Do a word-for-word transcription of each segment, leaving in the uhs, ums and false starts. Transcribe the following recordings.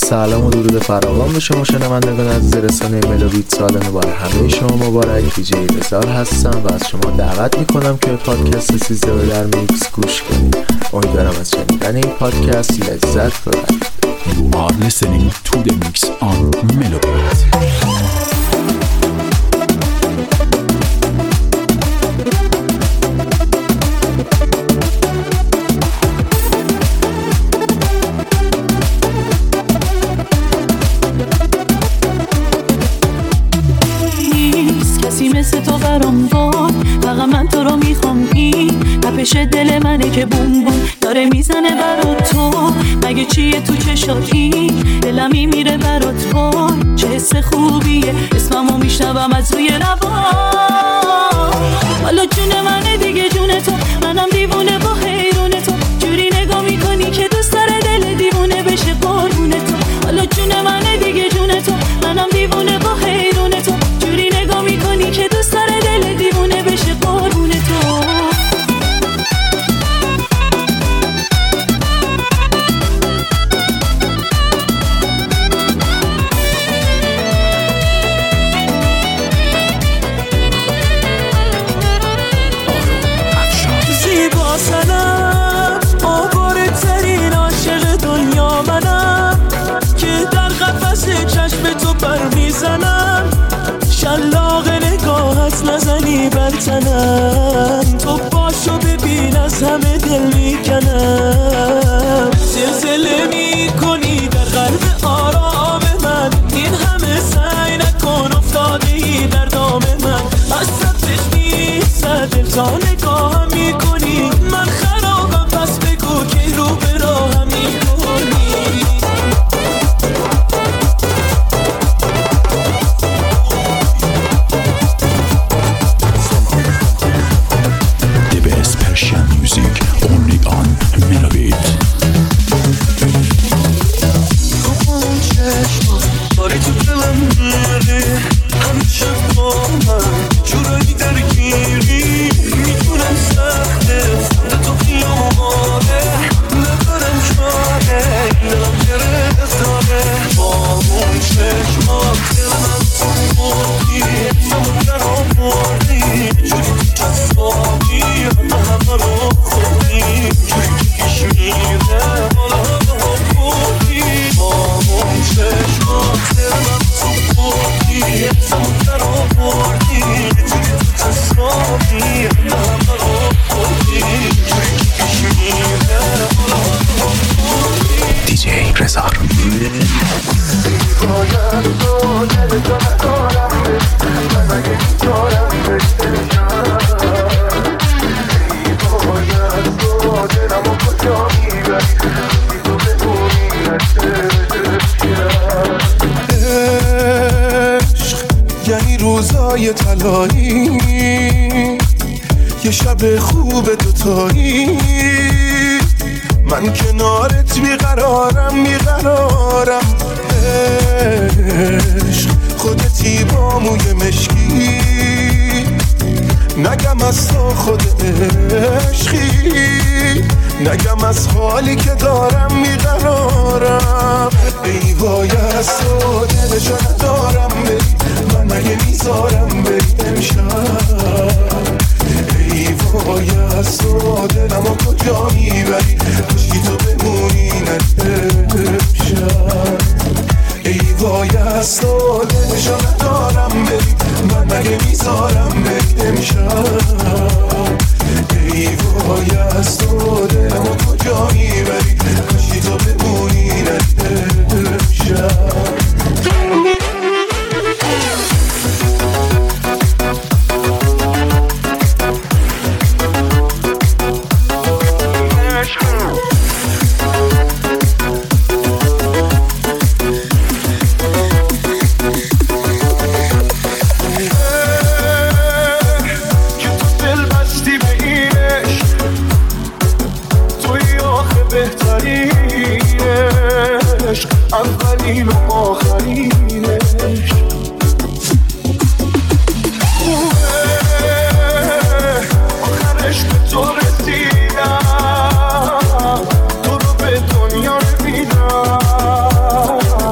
سلام و درود فراوان به شما شنوندگان عزیز رسانه ملوبیت. سال نو بر همه شما مبارک. دیجی رضا هستم و از شما دعوت میکنم که پادکست سیزده و در میکس گوش کنید. امیدوارم از شنیدن این پادکست لذت ببرید. You are listening to the mix on Melobit. مثل تو برام باد، فقط من تو رو میخوام. این تپش دل منه که بوم بوم داره میزنه برات. تو مگه چیه تو چشاتی؟ دلم میمیره برات. وای چه حس خوبیه، اسممو میشنوم از روی لبا. حالا جون منه دیگه جون تو، منم دیوونه با حیرون تو. جوری نگاه میکنی که دوست داره دل دیوونه بشه قربون تو. حالا جون منه دیگه جون تو، منم دیوونه با حیرون تو. جوری نگاه میکنی که دوست داره دل دیوونه بشه قربون تو. زیبا سنم آواره ترین عاشق دنیا منم، که در قفس چشم تو پر میزنم. شلاق نگاهت نزنی بر تنم، تو باشو ببین از همه دل میکنم. زلزله میکنی در قلب آرام من، این همه سعی نکن افتاده ای در دام من. از سبتش نیست دل تا نگاهم میکنی، من خرابم پس بگو که رو به راهم میکنی. روزای طلایی، یه شب خوب دوتایی، من کنارت بیقرارم بیقرارم. عشق خودتی با موی مشکی، نگم از تو خود عشقی، نگم از حالی که دارم بیقرارم. ای وای از تو دلشو ندارم بری، من مگه میذارم بری امشب. ای وای از تو دلمو کجا میبری، کاشکی تو بمونی نه امشب. ای وای از تو دلشو ندارم بری، من مگه میذارم بری امشب. ای وای از تو دلمو کجا میبری، کاشکی تو بمونی نه امشب. اولین و آخرینش آخرش به تو رسیدم، تو رو به دنیا رسیدم.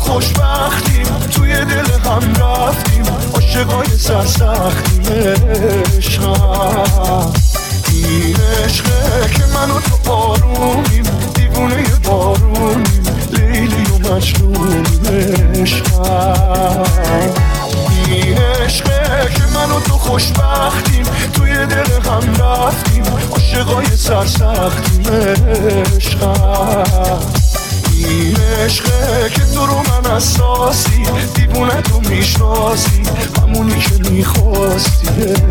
خوشبختیم توی دل هم رفتیم عاشقای سرسختیم عشقم این عشقه که من و تو آرومیم دیوونه بارونیم لیلی و مجنونیم عشقم این عشقه که من و تو خوشبختیم توی دل هم رفتیم عاشقای سرسختیم عشقم این عشقه که تو رو من اساسی دیوونه تو میشناسی همونی که میخواستی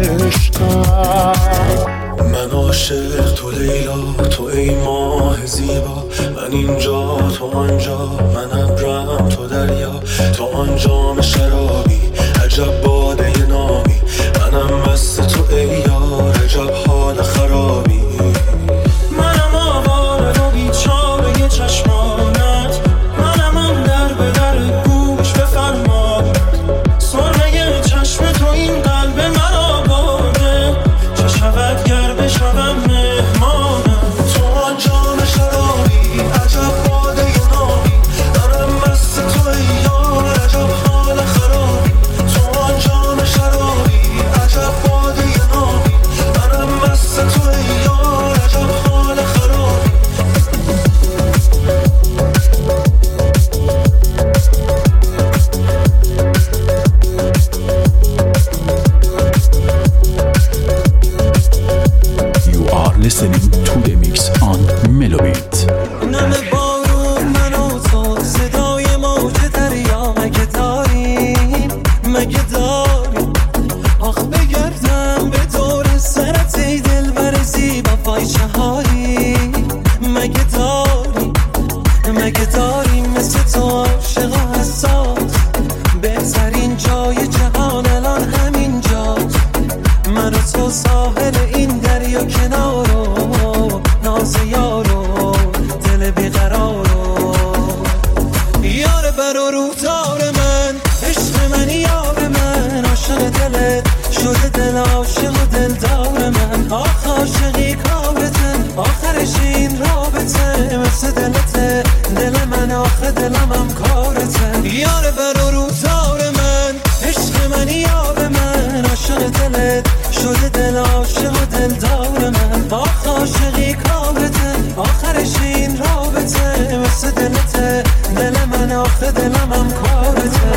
عشقم من عاشق تو لیلا تو ای ماه زیبا من اینجا تو آنجا من ابرم تو دریا تو آن جام شرابی عجب باده نامی منم مست تو ای یار عجب حال خرابی منم آواره و بیچاره چشمانت منم آن در به در گوش بفرماد سرمه چشم تو این قلب من آباده چه شود گر بشوم مهمانم تو آن جام شرابی عجب باده نامی منم مست تو ای یار عجب حال خرابی تو آن جام شرابی عجب باده نامی منم مست تو ای یار عجب حال خرابی You are listening to the mix on Melobit. نم بارون من و تو صدای موج دریا مگه داریم مگه داریم آخ بگردم به دور سرت ای دلبر زیبا فایچه هایی مگه داریم مگه داریم مثل تو عاشق و حساس بهترین جای جهان الان همین جاست من و تو ساحل این دریا کنارو ناز یارو دل بیقرارو یار بر و روزار من عشق من یار من عاشق دلت شده دل عاشق و دلدار من آخ عاشقی کارته آخرش این رابطه مثل دلته دل من آخه دلم هم کارته یار بر و روزار من عشق من یار من عاشق دلت شده دل عاشق و دلدار من آخ عاشقی کارته آخرش این رابطه مثل دلته دل من آخه دلم هم کارته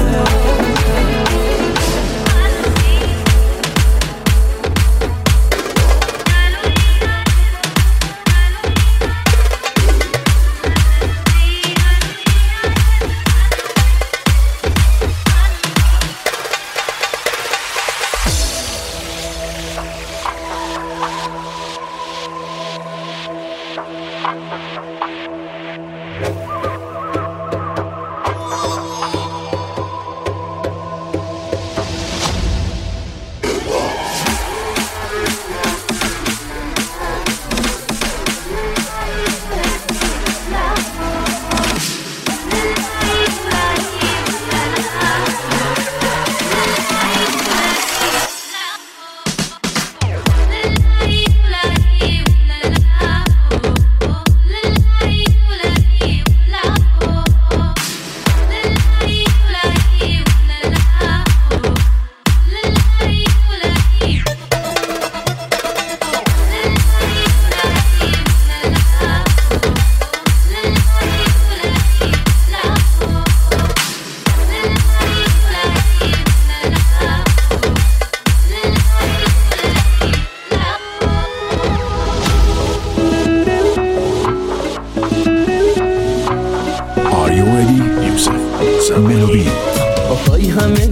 Melobit. آهای همه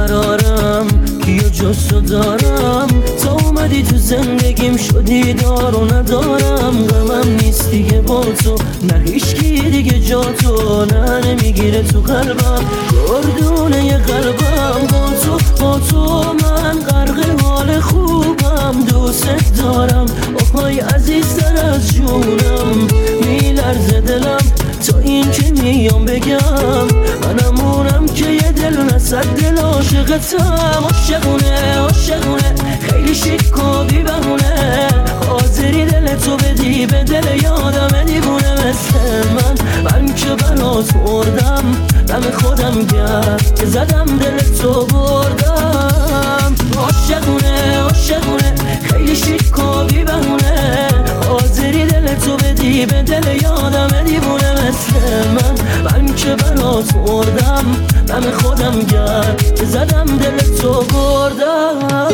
قرارم کیو جستو دارم تا اومدی تو زندگیم شدی دار و ندارم غمم نیست دیگه با تو نه هیچکی دیگه جا تو نه نمیگیره تو قلبم گردونه قلبم با تو با تو من غرق حال خوبم دوست دارم آهای عزیزتر از جونم میلرزه دلم تا این که میام بگم منم اونم که یه دل نصد دل عاشقتم عاشقونه عاشقونه خیلی شیک و بی بهونه حاضری دل تو بدی به دل یادم دیوونه مثل من من که برات مردم دم خودم خودم گرد که زدم دل تو بردم. عاشقونه عاشقونه خیلی شیک و بی بهونه، حاضری دل تو بدی به دل یادم دیوونه مثل من. من که برات مردم من خودم گرد که زدم دل تو بردم.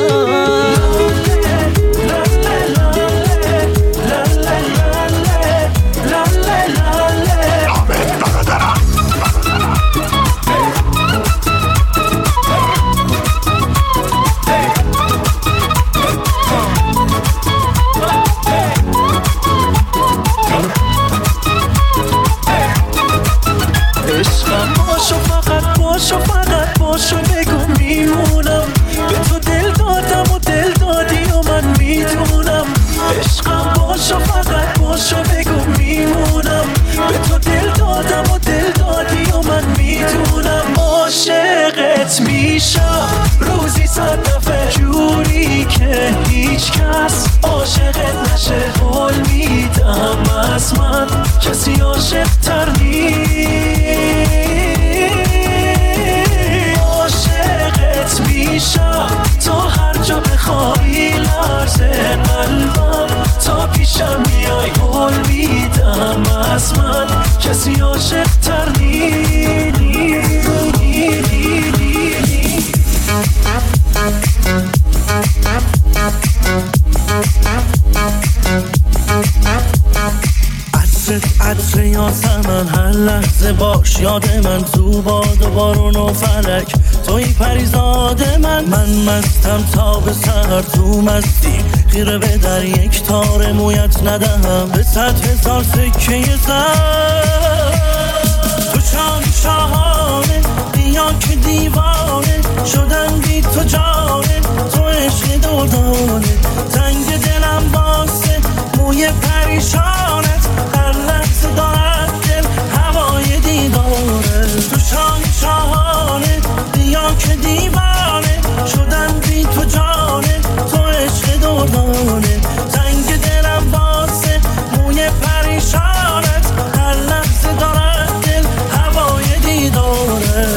باشو فقط باشو بگو میمونم، به تو دل دادم و دل دادی و من میدونم. عشقم باشو فقط باشو بگو میمونم، به تو دل دادم و دل دادی و من میدونم. عاشقت میشم روزی صد دفعه جوری که هیچ کس عاشقت نشه. حال میدم از من کسی عاشق تر نیست. میشم تا هر جا بخوای لرزه قلبم، تا پیشم میای حال میدم از من کسی عاشق تر نیست. عطر یاسمن هر لحظه باش یاد من، تو باد و بارون و فلک توی پریزاد من. من مستم تا به سر تو مستی، خیره به در یک تار مویت ندهم به صد هزار سکه زر. تو شام شاهانه بیا که دیوانه شدن بی تو جانه، تو عشق دردانه تنگ دلم باسه موی پریشانت، هر لحظه دارد دل هوای دیداره. تو شام شاهانه بیا که دیوانه شدن بی تو جانه، تو عشق دردانه تنگ دلم باسه موی پریشانت، هر لحظه دارد دل هوای دیداره.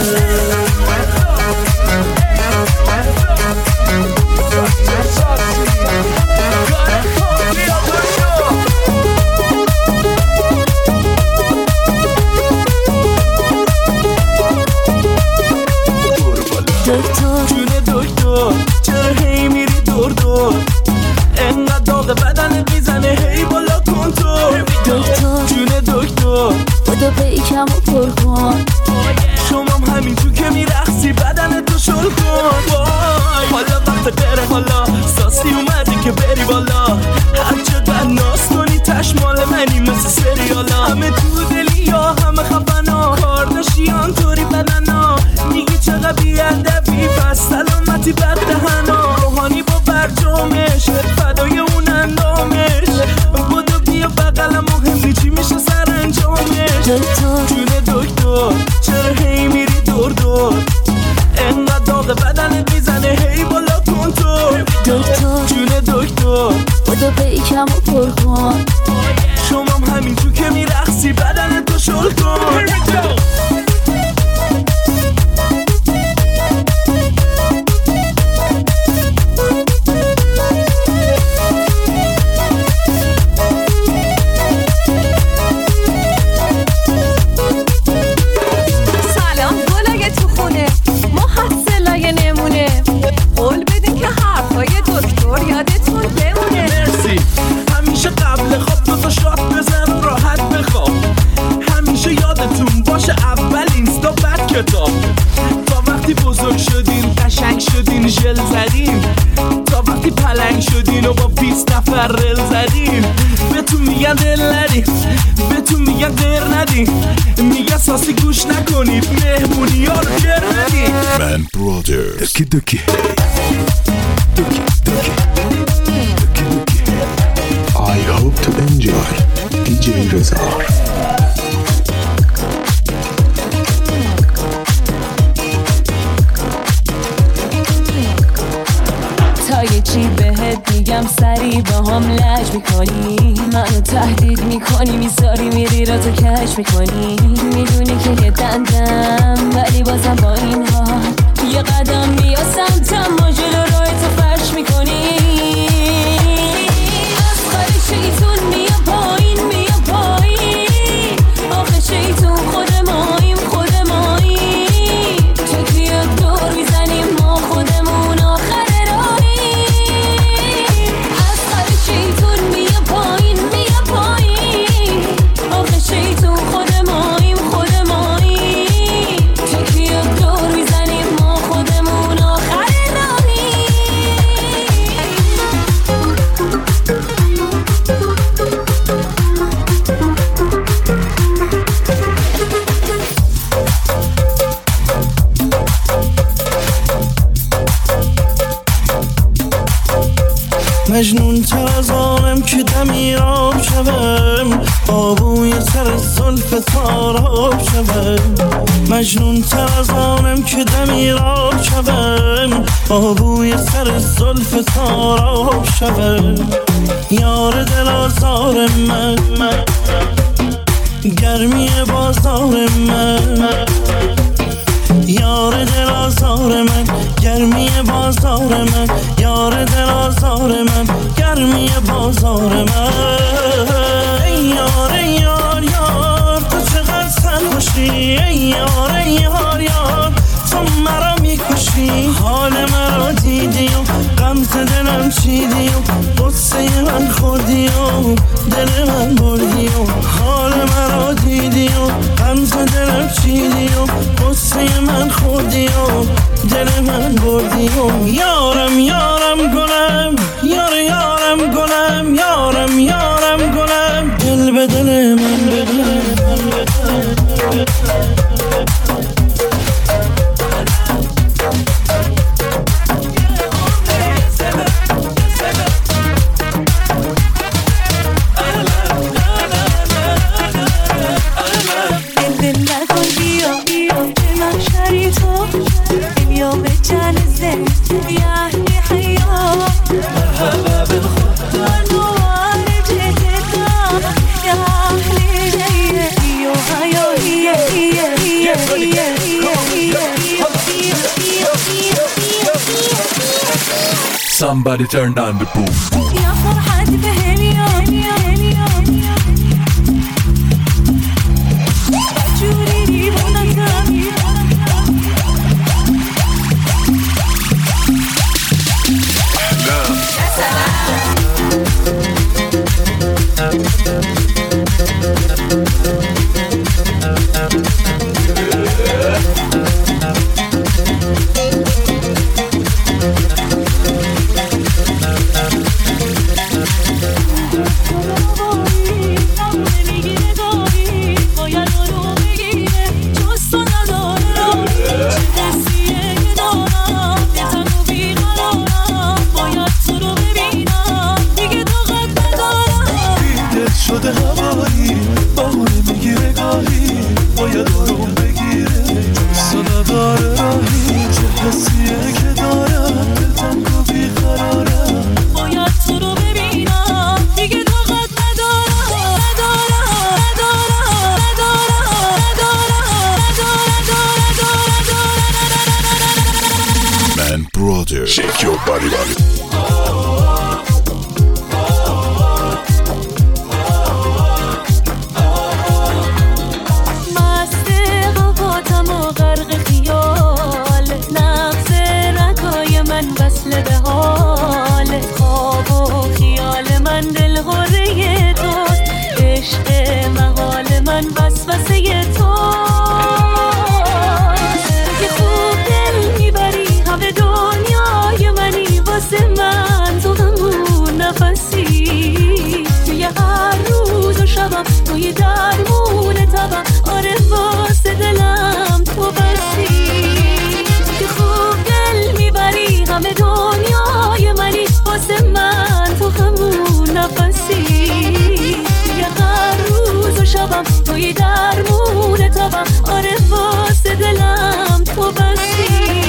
جون دکتر چرا هی میری دور دور، انقدر داغ بدنت میزنه هی بالا کنترل. دکتر جون دکتر بودو پیکم و پر کن، شمام همین تو که میرخصی بدنت تو شل کن. وای حالا وقت بره، حالا ساسی اومدی که بری بالا، هر چقدر ناز کنی تشمال منی مثل سریالا. همه تو دلی یا همه خفنا، کارداشیان طوری بدنا، میگی چقدر بیادبی پس سلامتی بد دهنا. روحانی با برجامش فدای اون اندامش، بودو بیا بقلم مهمی چی میشه سر انجامش. دکتر جون دکتر چرا هی میری دور دور، انقدر داغ بدنت میزنه هی بالا کنترل. دکتر جون دکتر بودو پیکم و پر کن، شمام همین تو که میرخصی بدنت تو شل کن. تا وقتی بزرگ شدین قشنگ شدین ژل زدین، تا وقتی پلنگ شدین و با بیست نفر رل زدین. بهتون میگن دل ندین، بهتون میگن غیر ندین، میگن ساسی گوش نکنید مهمونی ها رو گر ندین. من برادر دکی دکی دکی دکی دکی دکی. I hope to enjoy دی جی رضا. یه چی بهت میگم سری با هم لج میکنی، منو تهدید میکنی میذاری میری را تو کش میکنی. میدونی که یه دندم ولی باز مجنون تر از آنم که دمیراب شوم، آبوی سر زلف تاراب شوم. مجنون تر از آنم که دمیراب شوم، آبوی سر زلف تاراب شوم. یار دل آزار من، گرمی بازار من. یار دل آزار من، گرمی بازار من. یار دل آزار من، گرمی بازار من. ای یار ای یار یار تو چقدر سرخوشی، ای یار ای یار یار تو مرا میکشی. حال مرا دیدی و غمزه دلم چیدی و قصه من خوردی و دل من بردی و حال مرا دیدی و غمزه دلم چیدی و قصه من خوردی و دل من بردی و یارم یارم گلم، یار یارم گلم، یارم یارم گلم، دل به دل من بده. Somebody turn down the boom. يا فرحتي بهاليوم جوري بونتامي شده هوایی بهونه میگیره گاهی باید آروم بگیره جست و نداره راهی چه حسیه که دارم دل تنگ و بیقرارم باید تو رو ببینم دیگه طاقت ندارم ندارم ندارم ندارم Man brother shake your body body به حال خواب و خیال من دل غره توست عشق محال من وسوسه توست که خوب دل میبری همه دنیای منی واسه من تو همون نفسی توی هر روز و شبم توی درمون تبم آره واسه دلم تو بسی که خوب دل میبری همه دنیای منی واسه من تو همون نفسی یه هر روز و شبم توی درمون تبم آره واسه دلم تو بسی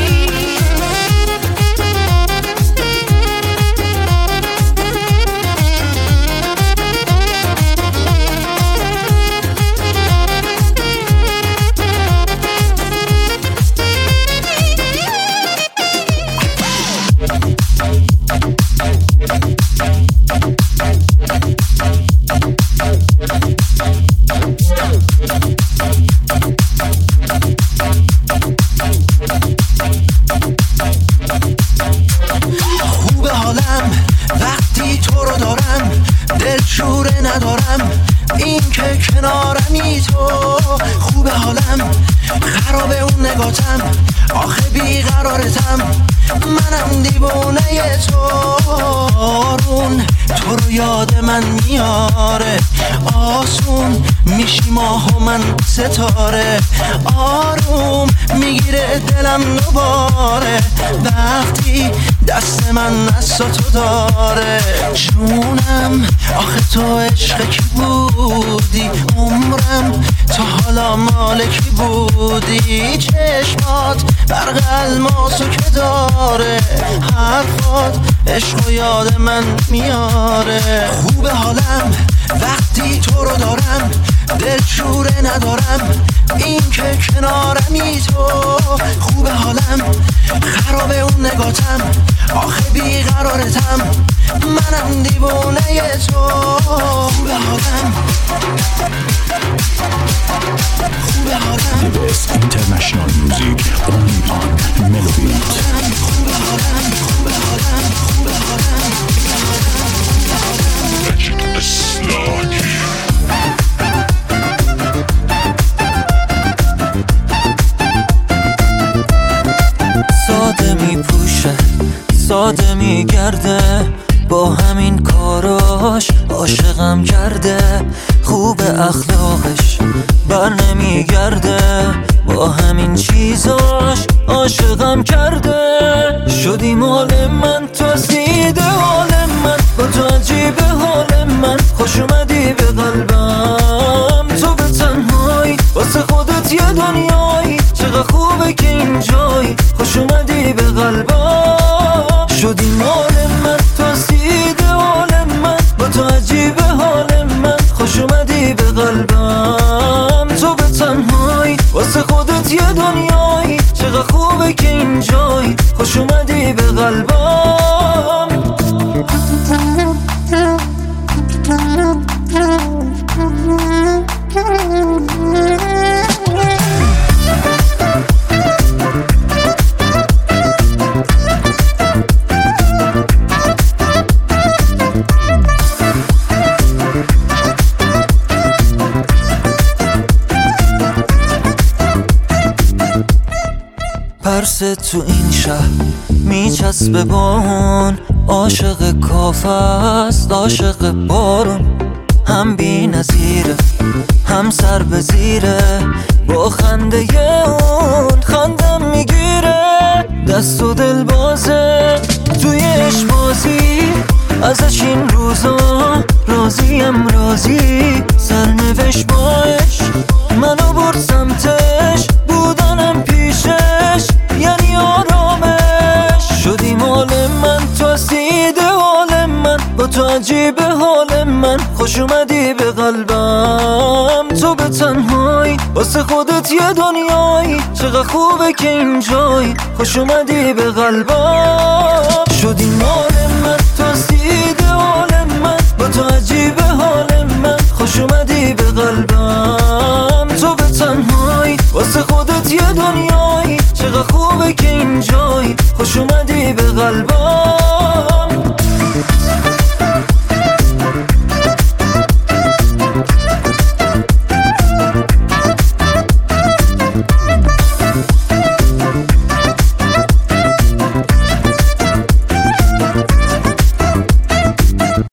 خوبه حالم وقتی تو رو دارم دلشوره ندارم این که کنارمی تو خوبه حالم خرابه اون نگاتم آخه بیقرارتم منم دیوونه تو آرون تو رو یاد من میاره آسون میشی ماه و من ستاره آروم میگیره دلم دوباره وقتی دست من دست تو داره. جونم آخه تو عشق کی بودی، عمرم تا حالا مال کی بودی. چشمات برق الماسو که داره، حرفات عشق و یاد من میاره. خوب حالم وقتی تو رو دارم، دلشوره ندارم این که کنارمی تو. خوب حالم خرابه اون نگاتم، آخه بیقرارتم منم دیوونه تو. خوب حالم خوب حالم The best international music only on Melobeat. خوب حالم خوب حالم خوب حالم ساده می پوشه ساده می گرده، با همین کاراش عاشقم کرده. خوب اخلاقش بر نمی گرده، با همین چیزاش عاشقم کرده. شدی مال من تو سیده حال من، با تو عجیب حال من. خوش اومدی به قلبم تو به تنهایی، واسه خودت یه دنیایی. چقدر خوبه که اینجایی، خوش اومدی به قلبم. شدی مال من تو سیده حال من، با تو عجیب حال من. خوش اومدی به قلبم تو به تنهایی، واسه خودت یه دنیایی. چقدر خوبه که اینجایی، خوش اومدی به قلبم. پرسه تو این شهر میچسبه بارون، عاشق کافه است عاشق بارون. هم بی نظیره هم سر به زیره، با خنده اون خندم میگیره. دست و دل بازه توی عشق بازی، ازش این روزا راضیم راضی. سرنوشت باش منو برد سمتش، بودنم پیشش یعنی آرامش. شدی مال من تو سیده حال من، با تو عجیب حال من. خوش اومدی به قلبم تو به تنهایی، واسه خودت یه دنیایی. چقدر خوبه که اینجایی، خوش اومدی به قلبم. شدی مال من تو سیده حال من، با تو عجیب حال من. خوش اومدی به قلبم تو به تنهایی، واسه خودت یه دنیایی. چقدر خوبه که اینجایی، خوش اومدی به قلبم.